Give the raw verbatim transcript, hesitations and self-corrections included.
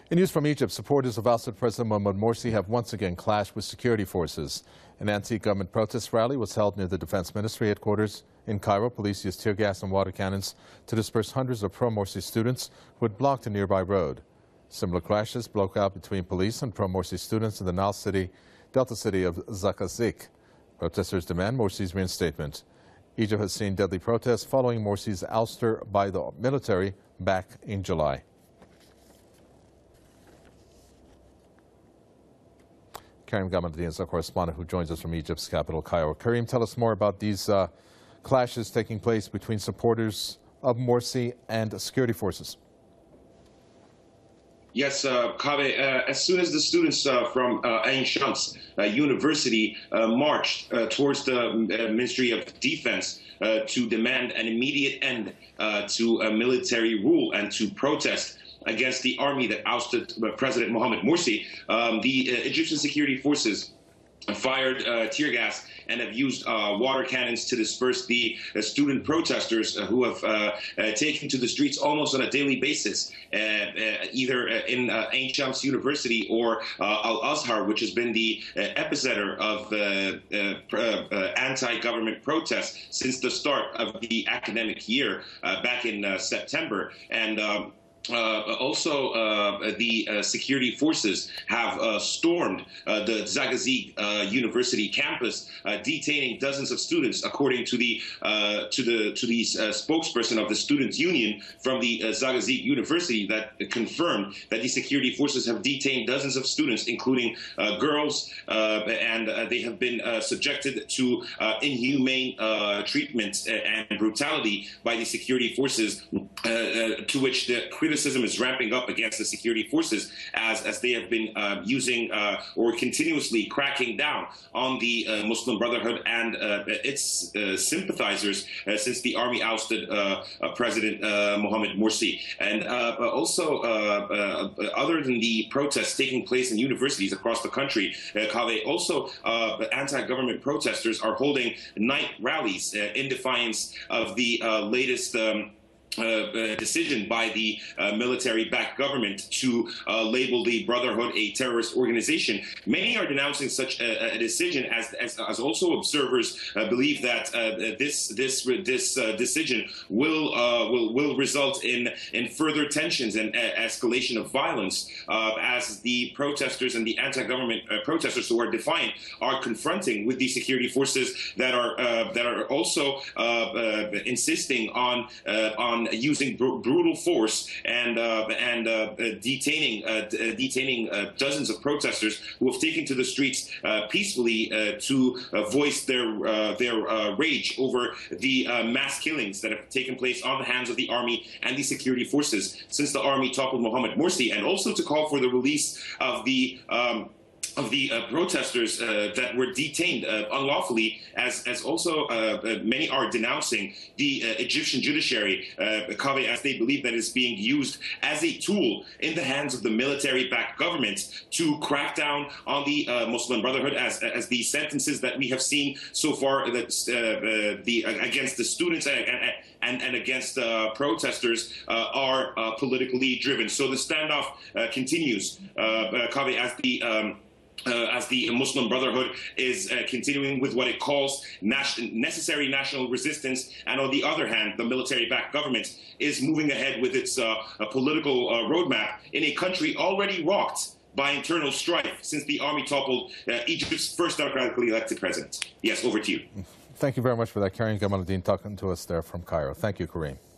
In news from Egypt, supporters of ousted President Mohamed Morsi have once again clashed with security forces. An anti-government protest rally was held near the Defense Ministry headquarters in Cairo. Police used tear gas and water cannons to disperse hundreds of pro-Morsi students who had blocked a nearby road. Similar clashes broke out between police and pro-Morsi students in the Nile City, Delta city of Zaqazig. Protesters demand Morsi's reinstatement. Egypt has seen deadly protests following Morsi's ouster by the military back in July. Karim Gamadin is our correspondent who joins us from Egypt's capital, Cairo. Karim, tell us more about these uh, clashes taking place between supporters of Morsi and security forces. Yes, uh, Kaveh, uh, as soon as the students uh, from uh, Ain Shams uh, University uh, marched uh, towards the uh, Ministry of Defense uh, to demand an immediate end uh, to uh, military rule and to protest against the army that ousted President Mohamed Morsi, um, the uh, Egyptian security forces fired uh, tear gas and have used uh, water cannons to disperse the uh, student protesters uh, who have uh, uh, taken to the streets almost on a daily basis, uh, uh, either uh, in uh, Ain Shams University or uh, Al-Azhar, which has been the uh, epicenter of uh, uh, uh, anti-government protests since the start of the academic year uh, back in uh, September. And um, Uh, also, uh, the uh, security forces have uh, stormed uh, the Zaqazig uh, University campus, uh, detaining dozens of students, according to the uh, to the to the uh, spokesperson of the Students' Union from the uh, Zaqazig University, that confirmed that the security forces have detained dozens of students, including uh, girls, uh, and uh, they have been uh, subjected to uh, inhumane uh, treatment and brutality by the security forces, uh, uh, to which the criticism is ramping up against the security forces as, as they have been uh, using uh, or continuously cracking down on the uh, Muslim Brotherhood and uh, its uh, sympathizers uh, since the army ousted uh, uh, President uh, Mohamed Morsi. And uh, also, uh, uh, other than the protests taking place in universities across the country, uh, Kaveh, also uh, anti-government protesters are holding night rallies uh, in defiance of the uh, latest um, Uh, uh, decision by the uh, military-backed government to uh, label the Brotherhood a terrorist organization. Many are denouncing such a, a decision, as, as, as also observers uh, believe that uh, this this this uh, decision will uh, will will result in in further tensions and uh, escalation of violence, uh, as the protesters and the anti-government uh, protesters who are defiant are confronting with the security forces that are uh, that are also uh, uh, insisting on uh, on using br brutal force and uh, and uh, detaining uh, detaining uh, dozens of protesters who have taken to the streets uh, peacefully uh, to uh, voice their uh, their uh, rage over the uh, mass killings that have taken place on the hands of the army and the security forces since the army toppled Mohamed Morsi, and also to call for the release of the um, of the uh, protesters uh, that were detained uh, unlawfully, as as also uh, uh, many are denouncing the uh, Egyptian judiciary, uh, Kaveh, as they believe that it's being used as a tool in the hands of the military-backed government to crack down on the uh, Muslim Brotherhood, as as the sentences that we have seen so far that uh, uh, the uh, against the students and and, and against uh, protesters uh, are uh, politically driven. So the standoff uh, continues, uh, uh, Kaveh, as the um, Uh, as the Muslim Brotherhood is uh, continuing with what it calls nation necessary national resistance, and on the other hand, the military-backed government is moving ahead with its uh, political uh, roadmap in a country already rocked by internal strife since the army toppled uh, Egypt's first democratically elected president. Yes, over to you. Thank you very much for that. Karim Gamadin talking to us there from Cairo. Thank you, Karim.